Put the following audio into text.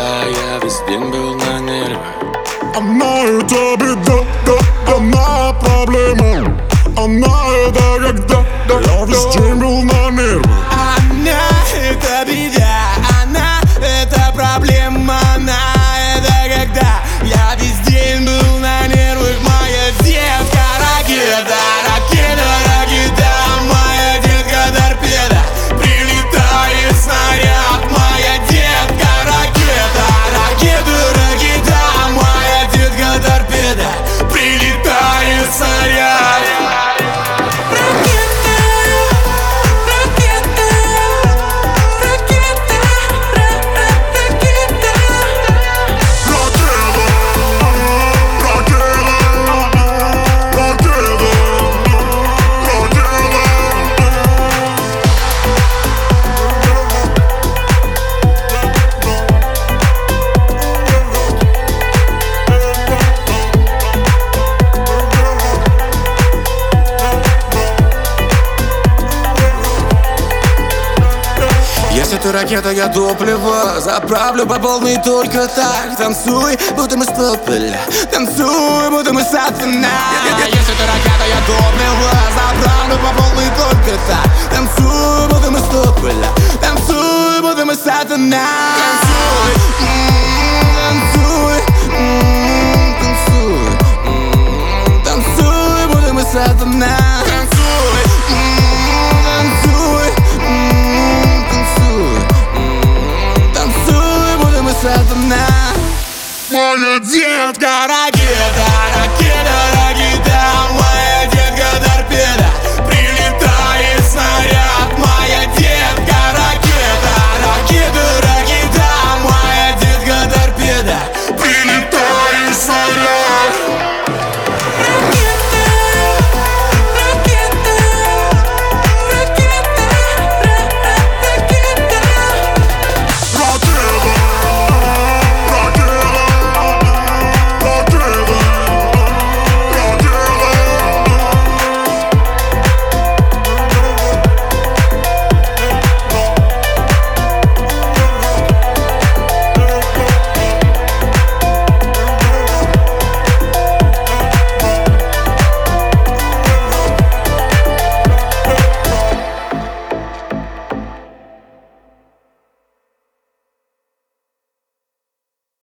беда, я весь день был на нервах. Она это беда, да, она проблема. Она это когда, да, я весь день был на нервах. Она это беда, она это проблема. Она это когда я весь день был на нервах. Моя детка ракета, ракета, ракета. Моя детка торпеда, прилетает снаряд. Моя детка ракета, ракета, ракета. Моя детка торпеда, прилетает снаряд. Если ты ракета, я топливо. Заправлю по полной только так. Танцуй, будто мы с попеля. Танцуй, будто мы сатана. Если ты ракета, я топливо. Заправлю по полной только так. Танцуй, будто мы с попеля. Танцуй, будто мы сатана. Танцуй, танцуй, танцуй, танцуй, будто мы сатана. Моя детка ракета, ракета, ракета.